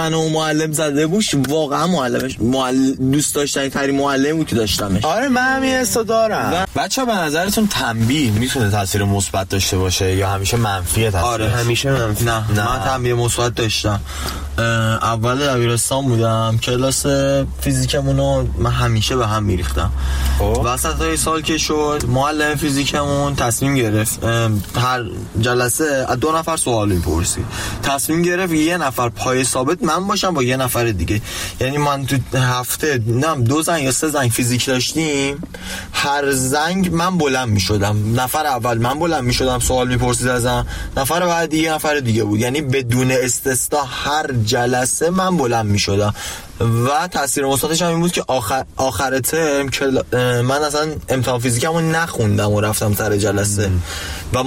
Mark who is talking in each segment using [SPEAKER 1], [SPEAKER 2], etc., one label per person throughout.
[SPEAKER 1] منو معلم زده بوش، واقعا دوست داشتنی ترین معلم بود که داشتمش.
[SPEAKER 2] آره من همین حسو دارم. بچه‌ها به نظرتون تنبیه میتونه تاثیر مثبت داشته باشه یا همیشه منفیه تاثیر؟
[SPEAKER 1] آره همیشه منفی. نه من تنبیه مثبت داشتم. اول دبیرستان بودم، کلاس فیزیکمونو من همیشه به هم میریختم. وسطای سال که شد معلم فیزیکمون تصمیم گرفت هر جلسه از 2 نفر سوال میپرسید. تصمیم گرفت یه نفر پای ثابت من باشم با یه نفر دیگه. یعنی من تو هفته 2 زنگ یا 3 زنگ فیزیک داشتیم، هر زنگ من بلند میشدم، نفر اول من بلند میشدم سوال میپرسید ازم، نفر بعد یه نفر دیگه بود. یعنی بدون استثنا هر جلسه من بلند میشدم و تاثیر مثبتش هم این بود که آخر ترم من اصلا امتحان فیزیکمو نخوندم و رفتم سر جلسه و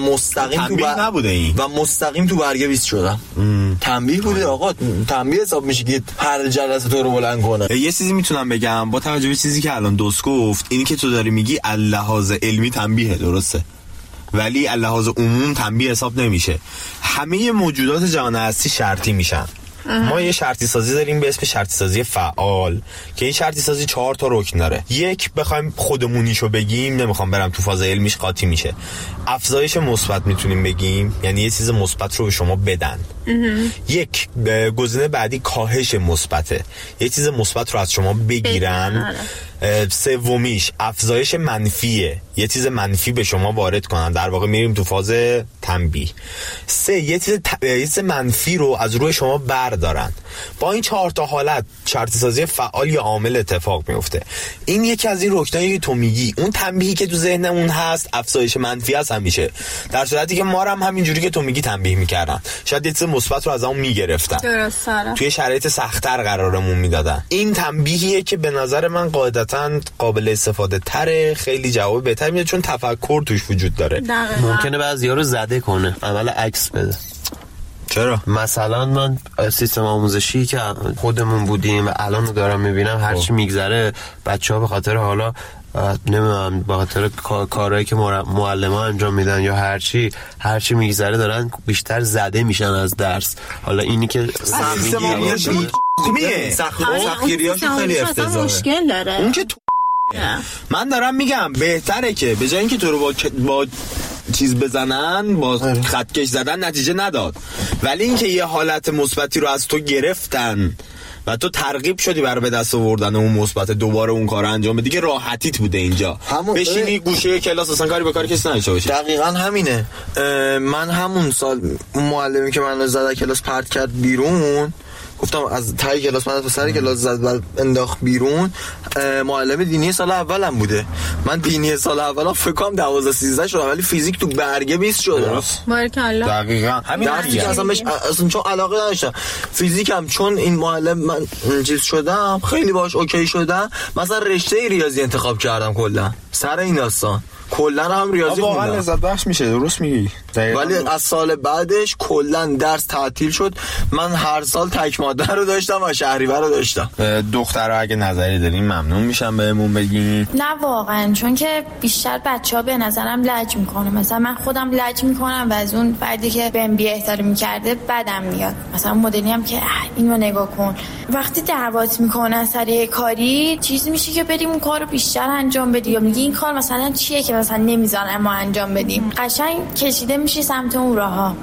[SPEAKER 1] مستقیم تو برگه 20 شدم. تنبیه بوده آقا، تنبیه حساب میشه که هر جلسه تو رو بلند کنه.
[SPEAKER 2] یه چیزی میتونم بگم با توجه به چیزی که الان دوست گفت، اینی که تو داری میگی اللحاظ علمی تنبیه، درسته، ولی اللحاظ عموم تنبیه حساب نمیشه. همه موجودات جهان هستی شرطی میشن. ما یه شرطی سازی داریم به اسم شرطی سازی فعال که این شرطی سازی 4 تا رکن داره. یک، بخوایم خودمونیشو بگیم، نمیخوام برم تو فاز علمیش قاطی میشه، افزایش مثبت میتونیم بگیم، یعنی یه چیز مثبت رو به شما بدن. یک گزینه بعدی کاهش مثبته، یه چیز مثبت رو از شما بگیرن. سومیش افزایش منفیه، یه چیز منفی به شما وارد کنن. در واقع میریم تو فاز تنبیه. 3 یه چیز منفی رو از روی شما بردارن. با این 4 تا حالت شرطی سازی فعال یا عامل اتفاق میفته. این یکی از این رکنایی که تو میگی. اون تنبیهی که تو ذهنمون هست افزایش منفی هست همیشه، در صورتی که ما هم همینجوری که تو میگی تنبیه میکردن، شاید یه چیز مثبت رو از اون میگرفتن، توی شرایط سخت‌تر قرارمون میدادن. این تنبیهیه که به نظر من قاعدتاً قابل استفاده تره، خیلی جواب بهتر میده چون تفکر توش وجود داره.
[SPEAKER 3] ممکنه بعضیا رو زده کنه، اول عکس بده.
[SPEAKER 2] چرا؟
[SPEAKER 3] مثلا من سیستم آموزشی که خودمون بودیم و الان رو دارم میبینم، هرچی میگذره بچه‌ها به خاطر حالا نمیدونم به خاطر کارهایی که معلم‌ها انجام میدن یا هرچی میگذره دارن بیشتر زده میشن از درس. حالا اینی که
[SPEAKER 1] سختگیریاشون خیلی افتضاحه،
[SPEAKER 4] مشکل داره.
[SPEAKER 2] اون که من دارم میگم بهتره که به جای اینکه تو رو با چیز بزنن، با خطکش زدن نتیجه نداد، ولی اینکه یه حالت مثبتی رو از تو گرفتن و تو ترغیب شدی برای به دست آوردن اون مثبت، دوباره اون کارو انجام بدی، که راحتیت بوده اینجا. بشینی گوشه کلاس اصلا کاری به کار کسی نداشته باشی.
[SPEAKER 1] دقیقاً همینه. من همون سال معلمی که منو زد کلاس پرت کرد بیرون، گفتم از تای کلاس من تو سر کلاس زد بعد انداخت بیرون. معلم دینی سال اولم بوده. من دینی سال اولم فکر کنم 12 13 شدم، ولی فیزیک تو برگه 20 شدم.
[SPEAKER 4] بارکالله.
[SPEAKER 2] دقیقاً همین
[SPEAKER 1] درسی اصلا چون علاقه نداشتم. فیزیکم چون این معلم من چیز شدم، خیلی باش اوکی شدم. مثلا رشته ریاضی انتخاب کردم کلا سر این داستان. کلا هم ریاضی خوندم.
[SPEAKER 2] واقعا لذت بخش میشه، درست میگی.
[SPEAKER 1] ولی از سال بعدش کلا درس تعطیل شد. من هر سال تک ماده رو داشتم و شهریور رو داشتم.
[SPEAKER 2] دخترها اگه نظری دارین ممنون میشم بهمون بگین.
[SPEAKER 5] نه واقعا، چون که بیشتر بچه‌ها به نظرم لج میکنه. مثلا من خودم لج میکنم و از اون فردی که بهم بی احترامی میکرده بدم میاد. مثلا مدلی هم که اینو نگاه کن، وقتی دعوت میکنن سر کاری چیز میشه که بریم اون کارو بیشتر انجام بدی، یا میگی این کار مثلا چیه که مثلا نمیذارن ما انجام بدیم. قشنگ کشیده میشه سمت اون راهها.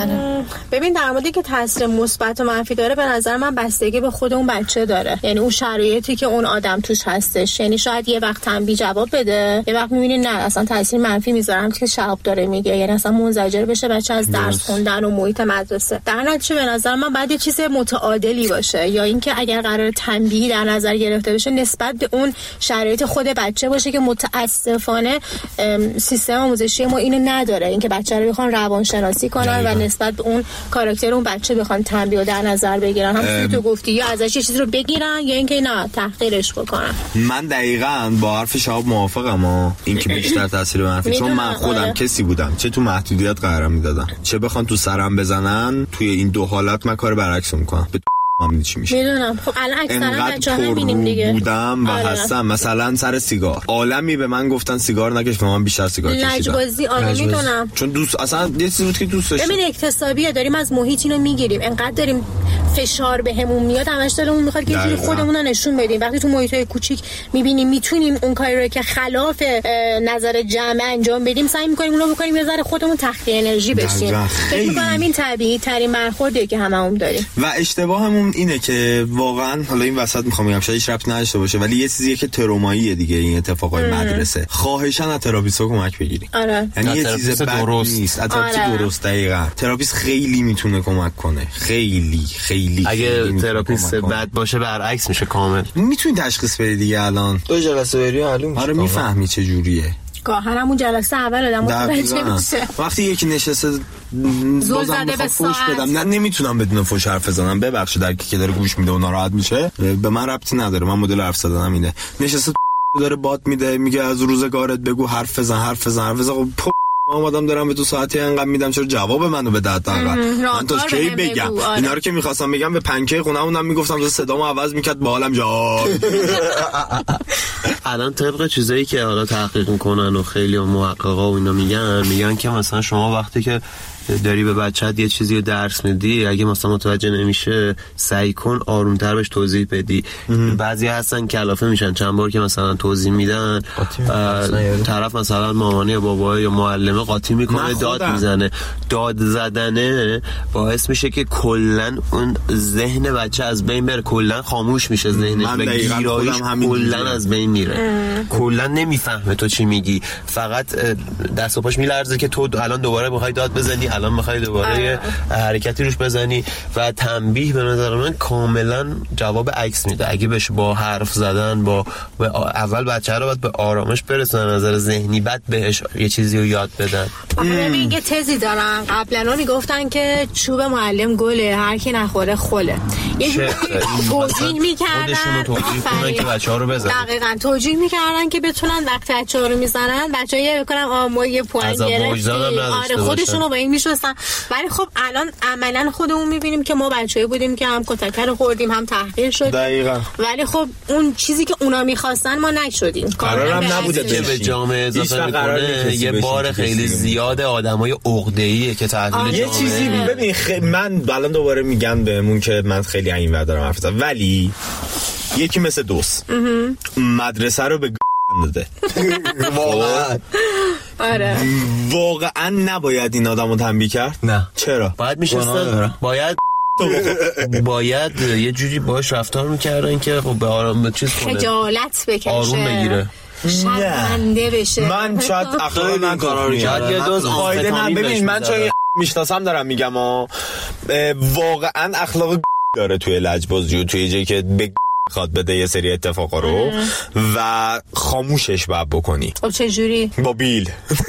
[SPEAKER 4] ببین در موردی که تاثیر مثبت و منفی داره، به نظر من بستگی به خود اون بچه داره. یعنی اون شرایطی که اون آدم توش هستش. یعنی شاید یه وقت تنبیه جواب بده، یه وقت میبینی نه اصلا تاثیر منفی میذارم که شعب داره میگه، یعنی اصلا منزجر بشه بچه از درس خوندن و محیط مدرسه. در نتیجه به نظر من باید یه چیز متعادلی باشه، یا اینکه اگر قرار تنبیه در نظر گرفته بشه نسبت به اون شرایط خود بچه باشه، که متاسفانه سیستم آموزشی ما اینو نداره، اینکه بچه رو بخوان روانشناسی کنن و نسبت به اون کاراکتر اون بچه بخوان تنبیه در نظر بگیرن. هم تو گفتی یا ازش یه چیزی رو بگیرن یا اینکه نه تحقیرش بکنن.
[SPEAKER 2] من دقیقاً با حرف شهاب موافقم، اینکه بیشتر تاثیر منفی، چون من خودم کسی بودم چه تو محدودیت قرار میدادم، چه بخوان تو سرم بزنن. توی این دو حالت من کار برعکس میکنم، به من چی میشه.
[SPEAKER 4] میدونم. خب الان اکثرا بچه‌ها می‌بینیم دیگه
[SPEAKER 2] بودم و هستم مثلا سر سیگار عالمی به من گفتن سیگار نکش، من بیشتر سیگار کشیدم.
[SPEAKER 4] لجبازی میدونم،
[SPEAKER 2] چون دوست اصلا یه چیزی بود که دوست داشتم.
[SPEAKER 4] ببین اکتسابیه، داریم از محیط اینو میگیریم، انقدر داریم فشار بهمون میاد همش دلمون میخواد که یه خودمون رو نشون بدیم. وقتی تو محیطای کوچیک میبینیم میتونیم اون کاری رو که خلاف نظر جمع انجام بدیم سعی میکنیم اونو بکنیم یه ذره خودمون تخلیه انرژی بشیم. فکر می‌کنم این طبیعی ترین برخوردیه که هممون داریم.
[SPEAKER 2] و اشتباهمون اینه که واقعا حالا این وسط میخوام بگم شاید هیچ ربطی نداشته باشه ولی یه چیزیه که تروماییه دیگه این اتفاقای مدرسه. خواهشاً از تراپیستو کمک بگیرید. یعنی یه چیز درست نیست. تراپیست درست دقیقاً. تراپیست خیلی میتونه کمک کنه. خیلی
[SPEAKER 3] اگه تراپیست بد باشه برعکس میشه کامل.
[SPEAKER 2] میتونی تشخیص بدی دیگه الان.
[SPEAKER 1] 2 جلسه بری معلوم میشه.
[SPEAKER 2] آره میفهمی چه جوریه.
[SPEAKER 4] گاهرمون جلسه اول آدم متوجه میشه.
[SPEAKER 2] وقتی یکی نشسته
[SPEAKER 4] زل زده به
[SPEAKER 2] فوش بدم نمیتونم بدون فوش حرف بزنم. ببخشید در کی که داره گوش میده و ناراحت میشه به من ربطی نداره. من مدل حرف زدنم اینه. نشسته داره باد میده میگه از روزگارت بگو حرف بزن. خب ما اومدم دارم به تو ساعتی انقدر میدم چرا جواب منو بده حداقل. من تا کی بگم اینا رو که میخواستم بگم به پنکه خونمونم میگفتم صدامو عوض میکرد با حالم جا.
[SPEAKER 3] الان طبق چیزایی که حالا تحقیق میکنن و خیلی محققا و اینا میگن که مثلا شما وقتی که داری به بچه‌ت یه چیزی رو درس میدی اگه مثلا متوجه نمیشه سعی کن آرومتر بهش توضیح بدی. بعضی هستن کلافه میشن چند بار که مثلا توضیح میدن طرف مثلا مامانه یا بابا یا معلمه قاطی میکنه داد میزنه. داد زدنه باعث میشه که کلا اون ذهن بچه از بین بره، کلا خاموش میشه ذهنش و گیرایش کلا از بین میره. کلا نمیفهمه تو چی میگی، فقط دست و پاش میلرزه که تو الان دوباره میخوای داد بزنی، الان میخوای دوباره حرکتی روش بزنی. و تنبیه به نظر من کاملا جواب عکس میده. اگه بهش با حرف زدن با اول بچه رو باید به آرامش برسونن نظر ذهنی، بعد بهش یه چیزی رو یاد بدن.
[SPEAKER 4] من یه تزی دارم، قبلا میگفتن که چوب معلم گله، هر کی نخوره خله. یه جوری توجیه میکردن
[SPEAKER 3] خودشون که بچه‌ها رو بزنن.
[SPEAKER 4] دقیقاً توجیه میکردن که بتونن وقتی بچه‌ها رو میزنن بچه‌ها یه بکنن ما یه پوان گرفتیم. آره خودشونو با این میشستن. ولی خب الان عملاً خودمون میبینیم که ما بچه‌ای بودیم که هم کتک رو خوردیم هم تحقیر شدیم.
[SPEAKER 2] دقیقاً.
[SPEAKER 4] ولی خب اون چیزی که اونا می‌خواستن ما نشدیم.
[SPEAKER 2] قرارم نبوده
[SPEAKER 3] که به جامعه اضافه میکنه. یه بار خیلی زیاد آدمای عقده‌ایه که تحویل
[SPEAKER 2] یه چیزی ببین من الان دوباره میگم بهمون که من خیلی این ور دارم حرف میزنم ولی یکی مثل دوست مدرسه رو به داده.
[SPEAKER 1] واقعا
[SPEAKER 4] آره
[SPEAKER 2] واقعا نباید این آدمو تنبیه کرد.
[SPEAKER 1] نه
[SPEAKER 2] چرا؟
[SPEAKER 3] باید میشستن باید یه جوری باش رفتار میکردن که خب به آرام چیز کنه،
[SPEAKER 4] خجالت بکشه،
[SPEAKER 3] آروم بگیره،
[SPEAKER 4] شرمنده بشه.
[SPEAKER 2] من شاید اخلاق من کارا
[SPEAKER 3] شاید یه دوز
[SPEAKER 2] فایده نه. ببین من چون میشناسم دارم میگم واقعا اخلاق داره توی لجبازی و توی جایی که خواد بده یه سری اتفاقا رو و خاموشش باید بکنی.
[SPEAKER 4] خب چه جوری؟
[SPEAKER 2] با بیل.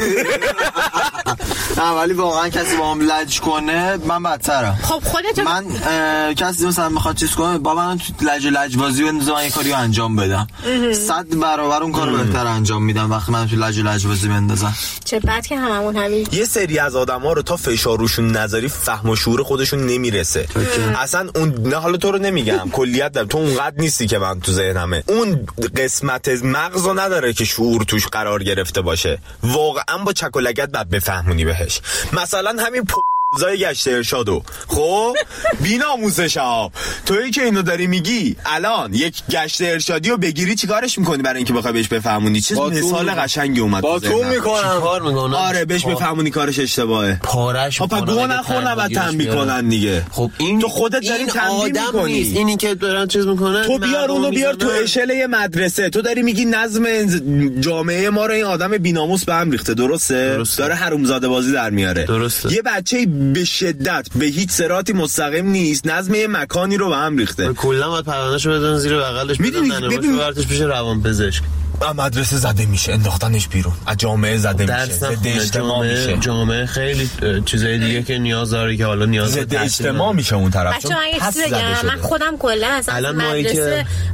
[SPEAKER 1] نه ولی واقعا کسی با هم لج کنه من بدترم.
[SPEAKER 4] خب خودت
[SPEAKER 1] من کسی مثلا میخواد چیز کنه بابا من تو لجبازی بندازم من یه کاریو انجام بدم 100 برابر اون کارو بهتر انجام میدم وقتی من تو لجبازی بندازم.
[SPEAKER 4] چه بد که هممون همین.
[SPEAKER 2] یه سری از آدما رو تا فشار روشون نذاری فهم و شعور خودشون نمیرسه. اصلا اون نه حالا تو رو نمیگم کلیت دارم تو اونقدر نیستی که من تو ذهنمه. اون قسمت مغزو نداره که شعور توش قرار گرفته باشه. واقعا با چک و لگد بعد بفهمونی بهش. مثلا همین زای گشت ارشادو خب بی‌ناموسش ها تویی که اینو داری میگی الان یک گشت ارشادی رو بگیری چیکارش میکنی برای اینکه بخوای بهش بفهمونی؟ چه مثال قشنگی اومد
[SPEAKER 1] با تو میکنم
[SPEAKER 3] کار میکنم.
[SPEAKER 2] آره بهش بفهمونی کارش اشتباهه
[SPEAKER 3] پارش
[SPEAKER 2] ها گوه نخور نباید تنبیه کنن دیگه.
[SPEAKER 3] خب این
[SPEAKER 2] تو خودت داری تنبیه میکنی.
[SPEAKER 3] اینی که دارن چیز میکنن
[SPEAKER 2] تو بیار اونو بیار تو اشل مدرسه. تو داری میگی نظم جامعه ما رو این آدم بی‌ناموس به هم ریخته. درسته؟ داره حرومزاده بازی در میاره.
[SPEAKER 3] درسته.
[SPEAKER 2] یه بچه به شدت به هیچ صراطی مستقیم نیست نظم یه مکانی رو به هم ریخته.
[SPEAKER 3] کلا باید پروندهشو بدن زیر بغلش بدن براتش پیش روانپزشک.
[SPEAKER 2] مدرسه زده میشه انداختنش بیرون از جامعه زده میشه ضد اجتماع میشه.
[SPEAKER 3] جامعه خیلی چیزای دیگه که نیاز داره که حالا نیاز
[SPEAKER 2] ضد اجتماع میشه اون طرف.
[SPEAKER 4] من خودم کلا از مدرسه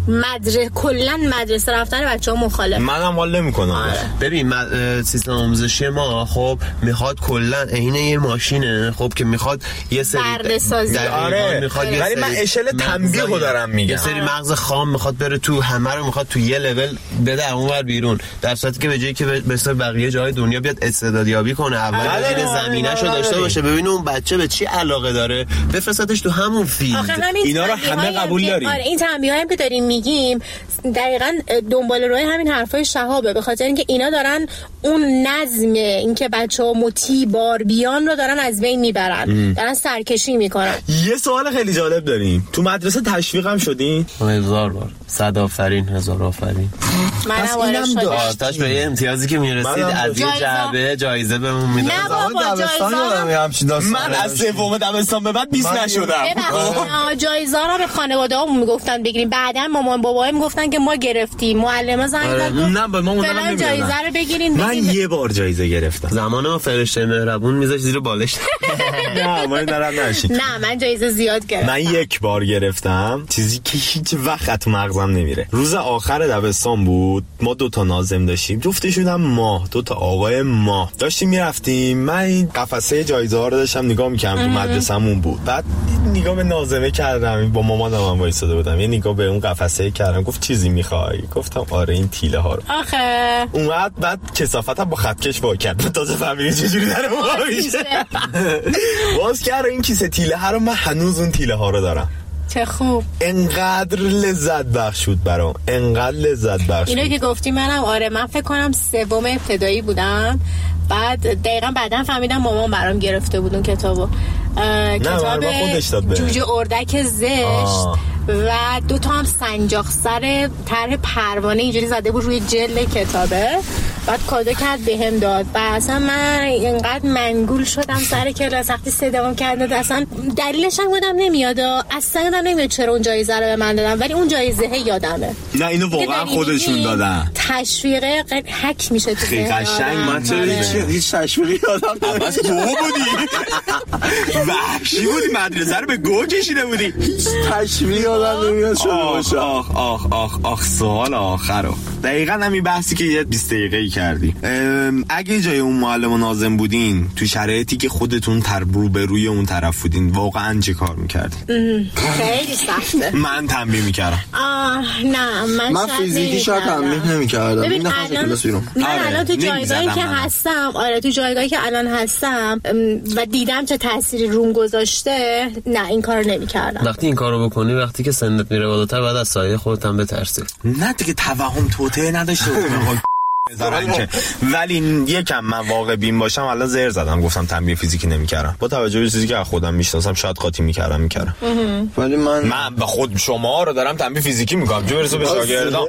[SPEAKER 4] کلا مدرسه رفتن بچه‌ها مخالف.
[SPEAKER 2] منم حال نمی‌کنم.
[SPEAKER 3] ببین سیستم آموزشی ما خب میخواد کلا عین یه ماشینه خب که میخواد یه سری
[SPEAKER 2] آره ولی من اشل تنبیهو دارم میگم.
[SPEAKER 3] یه سری مغز خام میخواد بره تو، همه رو میخواد تو یه لول بده اونور بیرون، در صورتی که به جایی که مثل بقیه جای دنیا بیاد استعدادیابی کنه، اول ببینه زمینه‌شو داشته باشه، ببینه اون بچه به چی علاقه داره، بفرستش تو همون فیلد.
[SPEAKER 2] اینا رو همه قبول داریم.
[SPEAKER 4] آره این تنبیهایی که داریم میگیم دقیقاً دنبال روی همین حرفای شهابه، به خاطر اینکه اینا دارن اون نظم اینکه بچه‌ها مطیع بار بیان رو دارن از بین میبرن، دارن سرکشی میکنن.
[SPEAKER 2] یه سوال خیلی جالب داریم، تو مدرسه تشویق هم شدین؟
[SPEAKER 3] 1000 بار. 100 آفرین، 1000 آفرین.
[SPEAKER 4] منم شدم.
[SPEAKER 3] آتش به یه امتیازی که میرسید از یه جعبه جایزه بهمون میداد.
[SPEAKER 4] نه بابا جایزه
[SPEAKER 2] من از سوم دبستان به بعد 20 نشدم.
[SPEAKER 4] جایزه رو به خانواده‌هامون میگفتن بگیریم، بعداً مامان باباها میگفتن که ما گرفتیم، معلمه زنگ زد
[SPEAKER 2] نه به ما اونم
[SPEAKER 4] نمیدادن جایزه رو بگیرین.
[SPEAKER 2] من یه بار جایزه گرفتم.
[SPEAKER 3] زمان ما فرشته مهربون میذاش زیر بالش.
[SPEAKER 2] نه من نرم نشین.
[SPEAKER 4] نه من جایزه زیاد گرفتم.
[SPEAKER 2] من یک بار گرفتم، چیزی که هیچ وقت تو مغزم نمیره. روز آخر دبستان بود، ما 2 تا ناظم داشتیم، جفتشون هم ماه، 2 تا آقای ماه داشتیم میرفتیم. من این قفسه جایزه ها رو داشتم نگاه میکردم، تو مدرسه‌مون بود. بعد نگاه به نازمه کردم، با مامانم هم وایساده بودم، یه نگاه به اون قفسه کردم، گفت چیزی میخوای؟ گفتم آره این تیله ها رو.
[SPEAKER 4] آخه
[SPEAKER 2] اومد بعد کثافتم با خطکش وا کرد، تازه فهمیدم چجوری داره وا میشه. باز کرد این کیسه تیله ها رو، من هنوز اون تیله ها رو دارم.
[SPEAKER 4] چه خوب.
[SPEAKER 2] انقدر لذت بخش بود برام، انقدر لذت بخش.
[SPEAKER 4] اینو که گفتی منم آره، من فکر کنم 3 ابتدایی بودم، بعد دقیقاً بعداً فهمیدم مامان برام گرفته بود اون کتابو. کتاب جوجه اردک زشت و 2 تا هم سنجاق سر طرح پروانه اینجوری زده بود روی جلد کتابه، بعد کادو کرد بهم داد. و اصلا من اینقدر منگول شدم سر کلاس وقتی صدام کرد، اصلا دلیلش هم یادم نمیاد، اصلا یادم نمیاد چرا اون جایزه رو به من دادن، ولی اون جایزه یادمه.
[SPEAKER 2] نه اینو واقعا خودشون دادن.
[SPEAKER 4] تشویق هک میشه تو
[SPEAKER 2] خیلی قشنگ. من چرا
[SPEAKER 1] هیچ تشویقی یادم نمیاد.
[SPEAKER 2] بس گو بودی وحشی بودی، مدرسه رو به گو کشیده بودی.
[SPEAKER 1] هیچ تشویقی یادم نمیاد شده باشه.
[SPEAKER 2] آخ سوال آخرو دقیقاً همین بحثی که یه 20 دقیقه‌ای کردی. اگه جای اون معلم و ناظم بودین، تو شرایطی که خودتون روبروی اون طرف بودین، واقعا چه کار می‌کردین؟
[SPEAKER 4] خیلی سخته.
[SPEAKER 2] من تنبیه می‌کردم.
[SPEAKER 4] نه من
[SPEAKER 1] فیزیکی شاید تنبیه نمی‌کردم.
[SPEAKER 4] ببین الان تو جایگاهی که هستم، آره تو جایگاهی که الان هستم و دیدم چه تأثیری روم گذاشته، نه این کارو نمی‌کردم.
[SPEAKER 3] وقتی این کارو بکنی، وقتی که سنت میره بالاتر، بعد از سایه خودت هم بترسی.
[SPEAKER 2] نه دیگه توهم توته نداشته بذارن که. ولی یکم من واقع بین باشم، الان زر زدم گفتم تنبیه فیزیکی نمی‌کردم، با توجه به چیزی که خودم میشناسم شاید قاطی می‌کردم.
[SPEAKER 1] ولی من
[SPEAKER 2] به خود شما رو دارم تنبیه فیزیکی می‌کنم، چه برسه به شاگردان.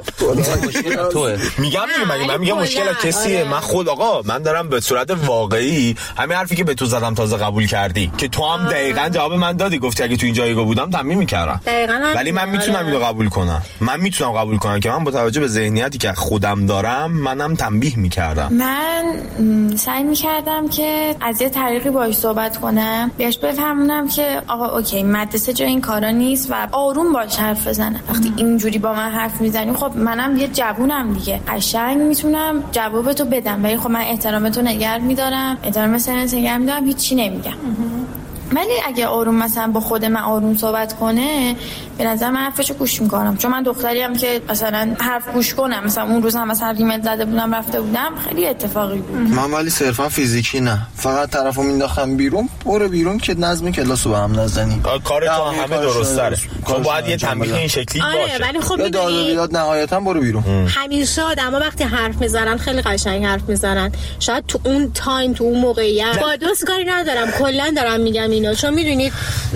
[SPEAKER 3] توه
[SPEAKER 2] میگم من میگم مشکل کسیه. من خود آقا من دارم به صورت واقعی همین حرفی که به تو زدم تازه قبول کردی، که تو هم دقیقاً جواب من دادی، گفتی اگه تو این جایگاه بودم تنبیه می‌کردم. ولی من میتونم اینو قبول کنم. من میتونم قبول کنم که من با توجه به ذهنیتی که خودم دارم، منم تنبیه میکردم.
[SPEAKER 5] من سعی میکردم که از یه طریقی باهاش صحبت کنم، بهش بفهمونم که آقا اوکی مدرسه جای این کارا نیست و آروم باهاش حرف بزنم. وقتی اینجوری با من حرف میزنی، خب منم یه جوونم دیگه، قشنگ میتونم جوابتو بدم، ولی خب من احترامتو نگه میدارم، احترام سنت نگه میدارم، هیچی نمیگم. ولی اگه آروم مثلا با خود من آروم صحبت کنه، به نظر من حرفشو گوش میکنم، چون من دختریم که مثلا حرف گوش کنم. مثلا اون روز هم مثلا ریمل زده بودم رفته بودم، خیلی اتفاقی بود.
[SPEAKER 1] من ولی صرفا فیزیکی نه، فقط طرفو مینداختم بیرون، برو بیرون که نظم کلاسو به هم نزنی.
[SPEAKER 2] کار تو همه درست داره. خب باید یه تنبیه این شکلی باشه.
[SPEAKER 4] ولی خب
[SPEAKER 1] داد و بیداد نهایتا برو بیرون.
[SPEAKER 4] همیشه آدما وقتی حرف میزنن خیلی قشنگ حرف میزنن، شاید تو اون تایم تو اون موقعیت با دوست کاری ندارم، کلا دارم میگم اینا، چون میدونید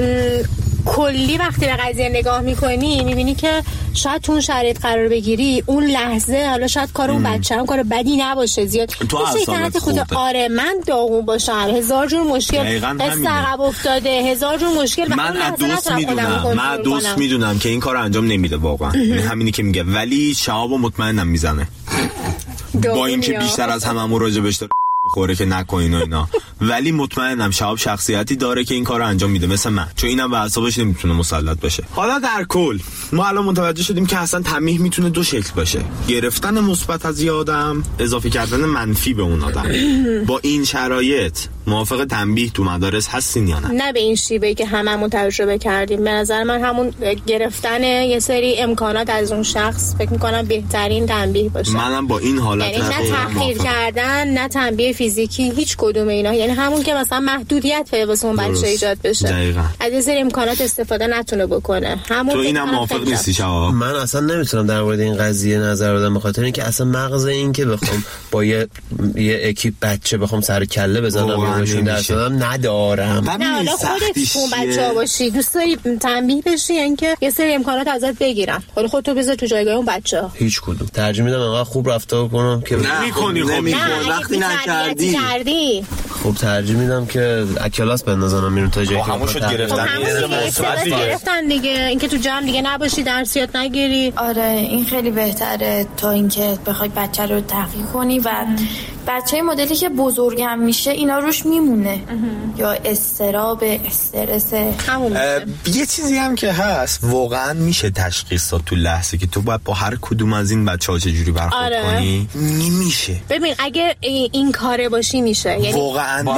[SPEAKER 4] کلی وقتی به قضیه نگاه میکنی میبینی که شاید تو اون شرایط قرار بگیری، اون لحظه حالا شاید کار اون بچه هم کار بدی نباشه زیاد،
[SPEAKER 2] تو اصالت خوبه.
[SPEAKER 4] آره من داغون باشم، 1000 جور مشکل قصه عقب افتاده، 1000 جور مشکل.
[SPEAKER 2] من از دوست میدونم که این کار انجام نمیده واقعا. همینی که میگه، ولی شهاب مطمئنم میزنه، با اینکه بیشتر از هممون راجبش خوره که نکنین و اینا، ولی مطمئنم شهاب شخصیتی داره که این کارو انجام میده مثل من، چون اینم به اعصابش نمیتونه مسلط بشه. حالا در کل ما الان متوجه شدیم که اصلا تنبیه میتونه دو شکل باشه: گرفتن مثبت از یه آدم، اضافه کردن منفی به اون آدم. با این شرایط موافق تنبیه تو مدارس هستین یا نه؟
[SPEAKER 4] نه به این شیوهی که هممون تجربه کردیم. به نظر من همون گرفتن یه سری امکانات از اون شخص فکر می‌کنم بهترین تنبیه باشه.
[SPEAKER 2] منم با این حالت
[SPEAKER 4] یعنی نه تحقیر کردن، نه تنبیه فیزیکی، هیچ کدوم اینا. یعنی همون که مثلا محدودیت واسه اون بچه ایجاد بشه،
[SPEAKER 2] دقیقاً.
[SPEAKER 4] از یه سری امکانات استفاده نتونه بکنه. همون
[SPEAKER 2] تو اینم موافق نیستی شهاب؟
[SPEAKER 3] من اصلا نمیتونم در مورد این قضیه نظر بدم، به خاطر اینکه اصلا مغز این که بخوام با یه اکیپ بچه بخوام سر کله بزنم بهشون درس بدم ندارم.
[SPEAKER 4] نه حالا خودت اون بچه‌ها باشی دوست داری تنبیه بشی اینکه یه سری امکانات ازت بگیرن، حالا خودتو بذار تو جایگاه اون بچه‌ها.
[SPEAKER 3] هیچ کدوم ترجیح میدم انقدر خوب رفتار کنم که
[SPEAKER 2] نمی‌کنی. خب
[SPEAKER 3] وقتی
[SPEAKER 4] نکردی
[SPEAKER 3] خب ترجیح میدم که کلاس بندازم میرم تا جایی که
[SPEAKER 2] همون شد
[SPEAKER 4] گرفتن دیگه، اینکه تو جمع دیگه نباشی درس یاد نگیری.
[SPEAKER 5] آره این خیلی بهتره تا اینکه بخوای بچه رو تحقیق کنی و بچه مدلی که بزرگم میشه اینا روش میمونه یا استراب استرس.
[SPEAKER 2] یه چیزی هم که هست واقعا میشه تشخیص داد تو لحظه که تو باید با هر کدوم از این بچه‌ها چجوری برخورد کنی. نمیشه.
[SPEAKER 4] ببین اگه این کاره باشی میشه، یعنی
[SPEAKER 2] واقعا
[SPEAKER 4] ما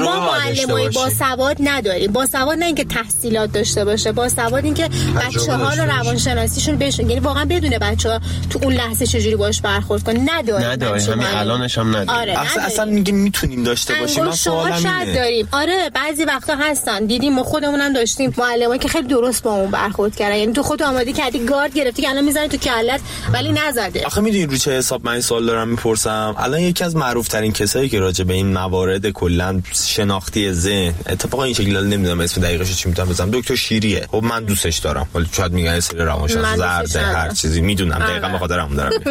[SPEAKER 4] معلمای با سواد نداریم. با سواد نه اینکه تحصیلات داشته باشه، با سواد اینکه بچه‌ها رو روانشناسیشون بشه، یعنی واقعا بدونه بچه‌ها تو اون لحظه چجوری باش برخورد کنن. نداره
[SPEAKER 3] همین الانش هم نداره.
[SPEAKER 2] اصلا میگه میتونیم داشته باشیم. من سوالم اینه.
[SPEAKER 4] داریم. آره بعضی وقتا هستن، دیدیم ما خودمونم داشتیم معلمایی که خیلی درست با اون برخورد کردن، یعنی تو خود آماده کردی گارد گرفتی که الان میزنی تو کلت ولی نزده.
[SPEAKER 2] آخه میدونی رو چه حساب من این سوال دارم میپرسم؟ الان یکی از معروف ترین کسایی که راجع به این موارد کلا شناختی ذهن اتفاقا این شکلی نمیدونم اسم دقیقش چی میتونم بزنم، دکتر شیریه. خب من دوستش دارم، ولی شاید میگن یه سری روانشناس زرده هر چیزی میدونم دقیقاً به خاطر همون دارم.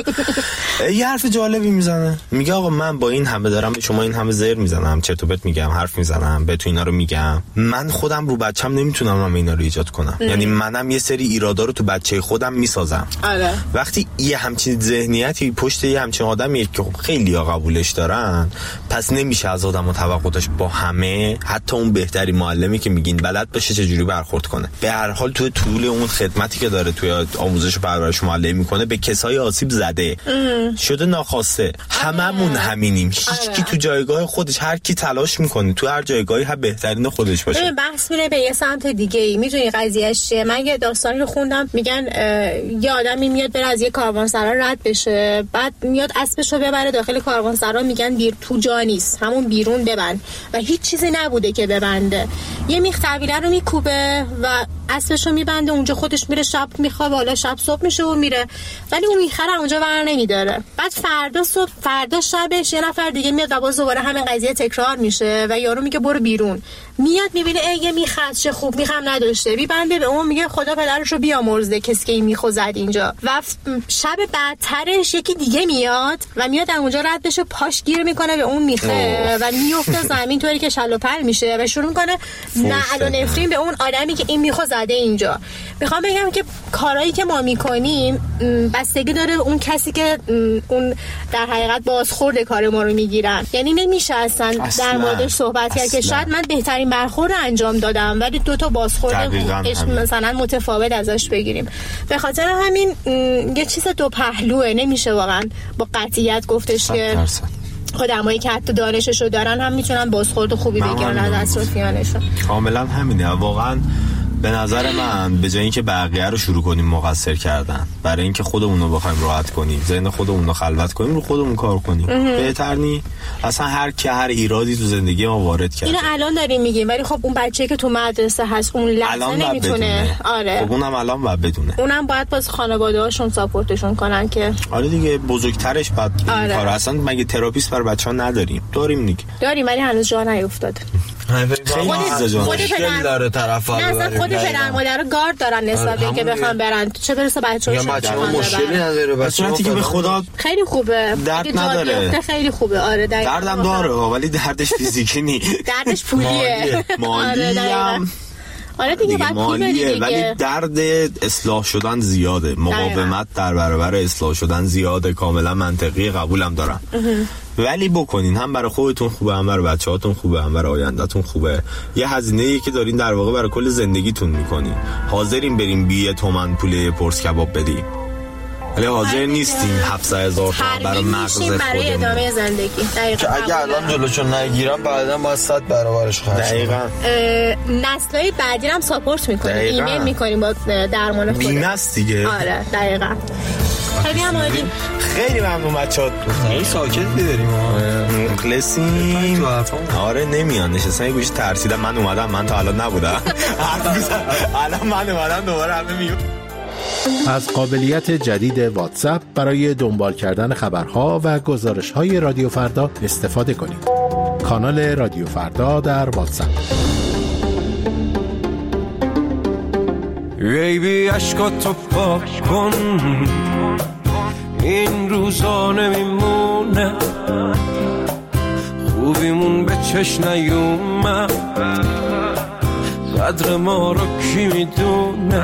[SPEAKER 2] یه حرف جالبی میزنه، میگه آقا من با این همه دارم به شما این همه زر میزنم، چرت و پرت میگم، حرف میزنم، به تو اینا رو میگم، من خودم رو بچم نمیتونم اینا رو ایجاد کنم. یعنی منم یه سری ایرادا رو تو بچه خودم میسازم.
[SPEAKER 4] آره.
[SPEAKER 2] وقتی یه همچین ذهنیتی پشت یه همچین آدمیه که خب خیلی‌ها قبولش دارن، پس نمیشه از آدمو توقع داشت با همه، حتی اون بهترین معلمی که میگین بلد باشه چجوری برخورد کنه. به هر حال تو طول اون خدمتی که داره توی آموزش و پرورش معلم میکنه به کسای آسیب زده شده ناخواسته. هممون همینیم، هیچکی تو جایگاه خودش، هر کی تلاش میکنه تو هر جایگاهی هم بهترین خودش باشه.
[SPEAKER 4] بحث میره به یه سمت دیگه ای. میدونی قضیهش چیه؟ من یه داستانی رو خوندم، میگن یه آدمی میاد بره از یه کاروانسرا رد بشه، بعد میاد اسبشو ببره داخل کاروانسرا، میگن تو جا نیست، همون بیرون ببند، و هیچ چیزی نبوده که ببنده. یه میخ طویله رو میکوبه و اسبشو میبنده، اونجا خودش میره شب میخوابه، حالا شب صبح میشه و میره، ولی اون میخه رو اونجا ور نمیداره. بعد فردا شبش یه نفر دیگه میاد و باز دوباره همین قضیه تکرار میشه و یارو میگه برو بیرون. میاد میبینه یه میخ چه خوب میخم نداشته، میبنده به اون، میگه خدا پدرشو بیامرزه کسی که این میخو زد اینجا. و شب بعدترش یکی دیگه میاد و میاد اونجا رد بشه، پاش گیر میکنه به اون میخه و میفته زمین طوری که شل و پل میشه و شروع میکنه نعل و نفرین به اون آدمی که این میخو زده اینجا. میخوام بگم که کارهایی که ما میکنیم بستگی داره اون کسی که اون در حقیقت بازخورد کار ما رو میگیرن. یعنی نمیشه اصلا در موردش صحبت کرد که شاید من بهترین برخورد انجام دادم ولی دو تا بازخورد مثلا متفاوت ازش بگیریم. به خاطر همین یه چیز دو پهلوه، نمیشه واقعا با قطعیت گفتش که خودمایی که حتی دانششو دارن هم میتونن بازخورد خوبی بگیرن از اطرافیانشون.
[SPEAKER 2] کاملا همینه. واقعا به نظر من به جای اینکه بقیه رو شروع کنیم مقصر کردن، برای اینکه خودمون رو بخوایم راحت کنیم، ذهن خودمون رو خلوت کنیم، رو خودمون کار کنیم، بهتر نی؟ اصلا هر ایرادی تو زندگی ما وارد کرده.
[SPEAKER 4] اینو الان داریم میگیم، ولی خب اون بچه‌ای که تو مدرسه هست اون لحظه نمیتونه. آره.
[SPEAKER 2] خب اونم الان باید بدونه.
[SPEAKER 4] اونم باید باز خانواده‌هاشون ساپورتشون کنن که
[SPEAKER 2] آره دیگه، بزرگترش بعد این کار. اصلا مگه تراپیست برای بچه‌ها نداریم؟ داریم دیگه.
[SPEAKER 4] داریم ولی هنوز جا نیافتاده.
[SPEAKER 1] مشکل داره طرف
[SPEAKER 4] خود پدر مادر گارد دارن نسبت به که بخوام برن، چه برسه بچه‌ها
[SPEAKER 1] مشکلی نداره.
[SPEAKER 2] بچه‌ها که به خدا
[SPEAKER 4] خیلی خوبه،
[SPEAKER 2] درد نداره،
[SPEAKER 4] خیلی خوبه. آره
[SPEAKER 2] دردم داره ولی دردش فیزیکی نی،
[SPEAKER 4] دردش پولیه،
[SPEAKER 2] مالی هم.
[SPEAKER 4] آره دیگه
[SPEAKER 2] مالیه، ولی درد اصلاح شدن زیاده، مقاومت در برابر اصلاح شدن زیاده. کاملا منطقی، قبولم دارم. ولی بکنین، هم برای خودتون خوبه، هم برای بچه‌هاتون خوبه، هم برای آینده‌تون خوبه. یه هزینه‌ای که دارین در واقع برای کل زندگیتون میکنین. حاضرین بریم بی تومن پول پرس کباب بدیم، ولی حاضر نیستیم 700,000 تومان برای مغز خودمون،
[SPEAKER 4] برای ادامه زندگی. دقیقاً.
[SPEAKER 1] که اگه الان جلوشون نگیرم بعداً باید 100 برابرش خرج کنم.
[SPEAKER 2] دقیقاً.
[SPEAKER 4] نسل‌های بعدی هم ساپورت می‌کنیم، ایمیل می‌کنیم با درمان خودمون.
[SPEAKER 2] بی‌نست دیگه.
[SPEAKER 4] آره دقیقاً. خیلی هم عالی.
[SPEAKER 2] خیلی ممنون بچه‌ها.
[SPEAKER 1] خیلی ساکت می‌داریم
[SPEAKER 2] مخلصیم. آره نمیان، نشستن یه گوشه ترسیدم. من اومدم، من تا الان نبودم. الان من اومدم دوباره همه میون.
[SPEAKER 6] از قابلیت جدید واتساپ برای دنبال کردن خبرها و گزارش‌های رادیو فردا استفاده کنید. کانال رادیو فردا در واتساپ.
[SPEAKER 7] بیبی عشقاتو پاک کن، این روزا نمیمونه، خوبیمون به چشم نیومد، قدر ما رو کی میدونه؟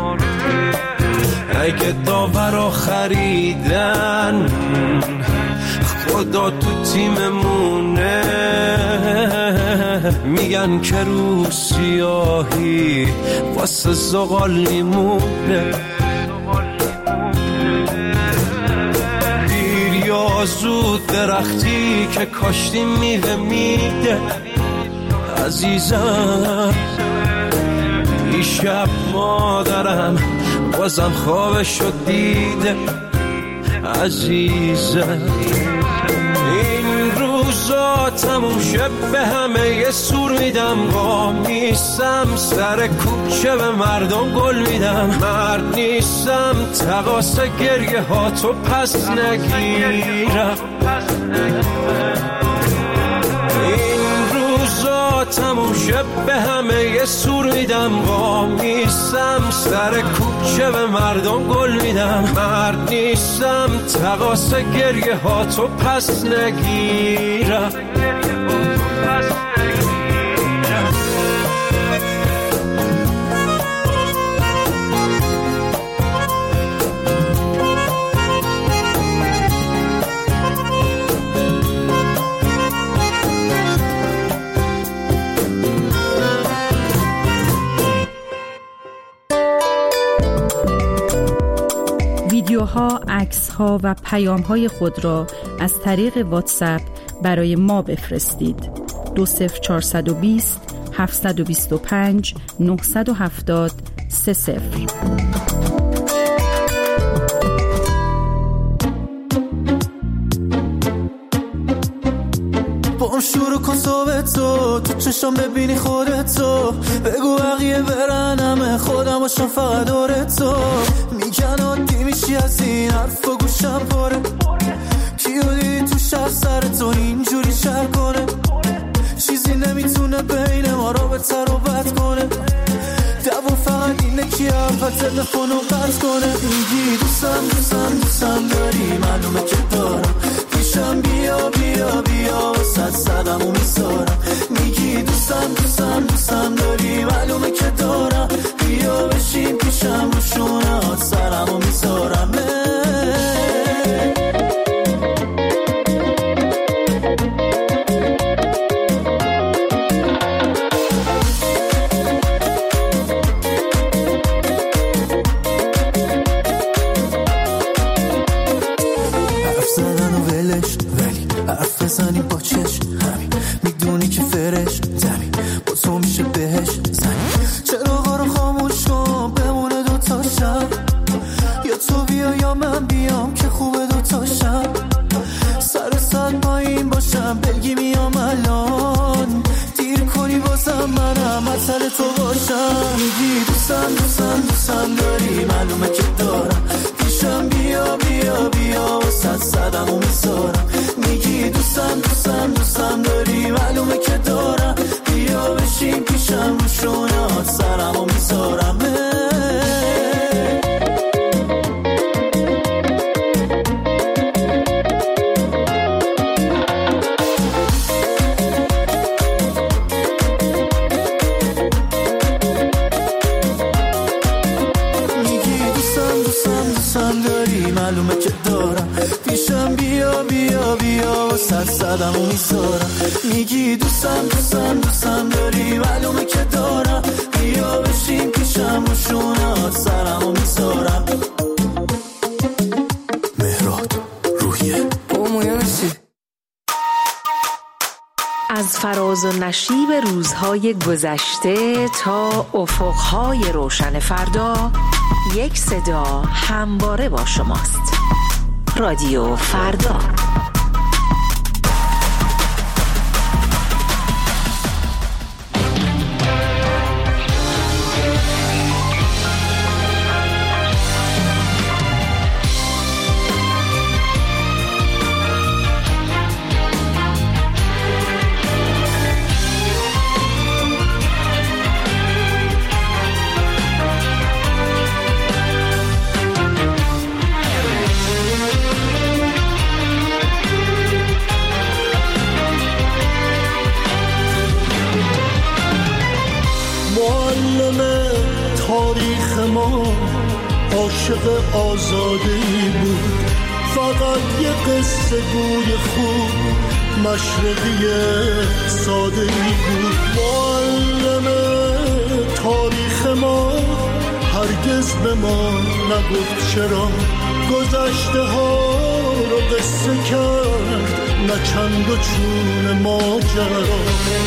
[SPEAKER 7] اگه داورا خریدن، خدا تو تیممونه، میگن که رو سیاهی واسه زغال میمونه. دیر یا زود درختی که کاشتی میوه میده عزیزم. دیشب مادرم بازم خوابشو دیده عزیزم. این روزا تموم شب به همه یه سور میدم، وامیستم سر کوچه به مردم گل میدم. مرد نیستم تقاس گریه ها تو پس نگیرم. تموم شب به همه یه سور میدم، وامیستم سر کوچه به مردم گل میدم. مرد نیستم تقاس گریه ها تو پس نگیرم.
[SPEAKER 8] ویدیوها، عکس‌ها و پیام‌های خود را از طریق واتساپ برای ما بفرستید. 20420 725 970 30.
[SPEAKER 9] با شروع کن صحبتو، تو چشم ببینی خودتو، بگو بقیه برن همه خودم باشم فقط دورتو. میگن عادی میشی از این حرف و گوشم پاره، کیو دیدی تو شهر سرتو اینجوری شر کنه؟ چیزی نمیتونه بین ما رابطه رو بد کنه، دو فقط اینه که اول تلفن رو قطع کنه. میگی دوستم داری، معلومه که دارم، پیشم بیا بیا بیا صدم و میذارم. میگی دوستم داری، معلومه که دارم، بیا بشین پیشم رو شونه سرم و میذارم. زنی با چشم همین، میدونی که فرش زمین با تو میشه بهش زنی. چراغا رو خاموش کن بمونه دوتا شب، یا تو بیا یا من بیام که خوبه دوتا شب. سر صد پایین باشم بگی میام الان، دیر کنی بازم منم مسئله تو باشم. میگی دوستم داری، معلومه که دارم، پیشم بیا بیا بیا صدم و میذارم. میگی دوستم داری، معلومه که دارم، بیا بشین پیشم رو شونه سرم و میذارم. معلومه که دارم پیشم بیا بیا بیا و سر صدم و میذارم میگی دوستم داری معلومه که دارم بیا بشین پیشم و شونات سرم و میذارم مهراد روحیه
[SPEAKER 10] از فراز و نشیب روزهای گذشته تا افقهای روشن فردا یک صدا همواره با شماست. رادیو فردا.
[SPEAKER 11] عاشق آزاده‌ای بود فقط یه قصه گوی خوب مشرقی ساده‌ای بود معلم تاریخ ما هرگز به ما نگفت چرا گذشته ها رو قصه کرد نه چند و چون ماجرا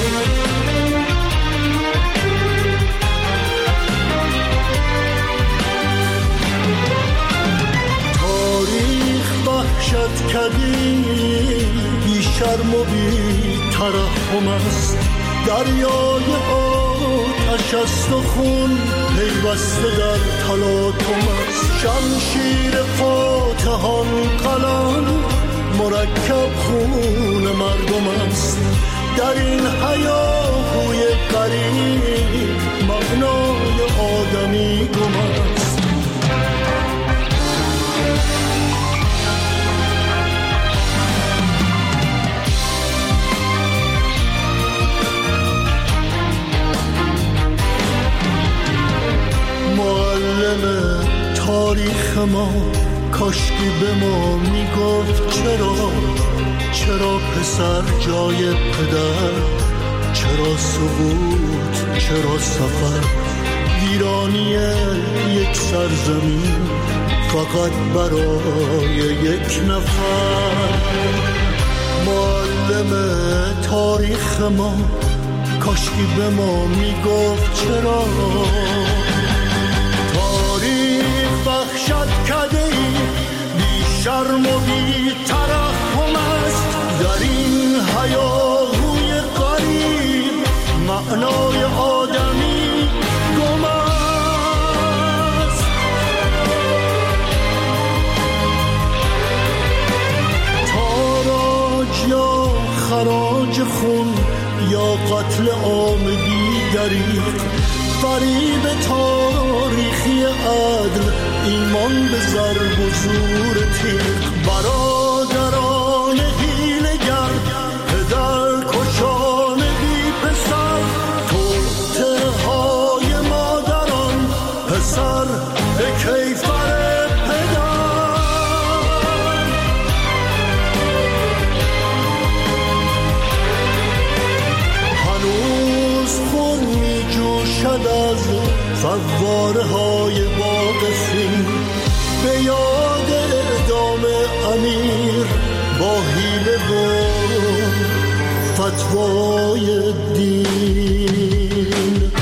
[SPEAKER 11] وحشت کردی بی شرم و بی ترحم است دریای آتش است و خون پیوسته در تلاطم است شمشیر فاتحان قلم مرکب خون مردم است در این هیاهوی غریب معنای آدمی گم است معلم تاریخ ما کاشکی به ما میگفت چرا پسر جای پدر چرا سقوط چرا سفر ویرانی یک سرزمین فقط برای یک نفر معلم تاریخ ما کاشکی به ما میگفت چرا وحشت کرده‌ای بی شرم و بی ترحم است در این هیاهوی غریب معنای آدمی گم است تاراج یا خراج خون یا قتل عام دیگری فریب تاریخی عدل ایمان به ضرب و زور تیغ برادران حیله‌گر پدر کشان بی پسر توطئه های مادران پسر به کیفر پدر هنوز خون می جوشد از فواره های واقفین به یاد اعدام امیر با حیله و فتوای دین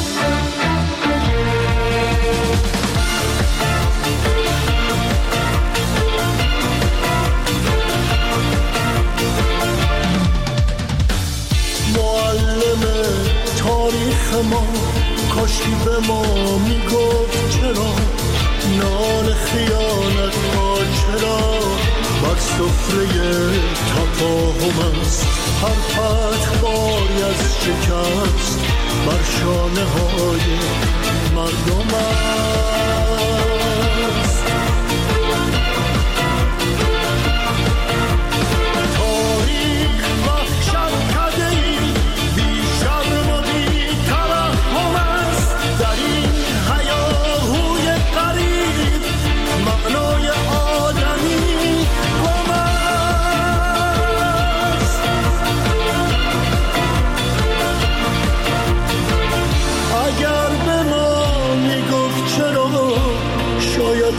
[SPEAKER 11] معلم تاریخ ما کاشکی به ما میگفت چرا نان خیانت ها چرا بر سفره تفاهم است هر فتح باری از شکست بر شانه های مردم است تاریخ وحشت کرده‌ای بی شرم و بی ترحم است در این هیاهوی غریب معنای آدمی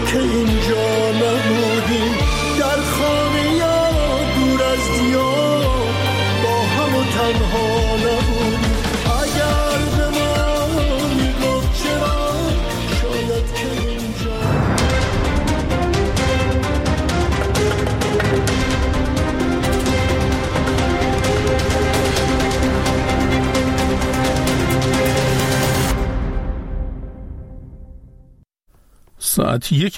[SPEAKER 11] که اینجا نبودیم، در خانه یا دور از دیار با هم و تنها نبودیم. اگر به ما میگفت چرا، شاید که اینجا
[SPEAKER 6] ساعت 1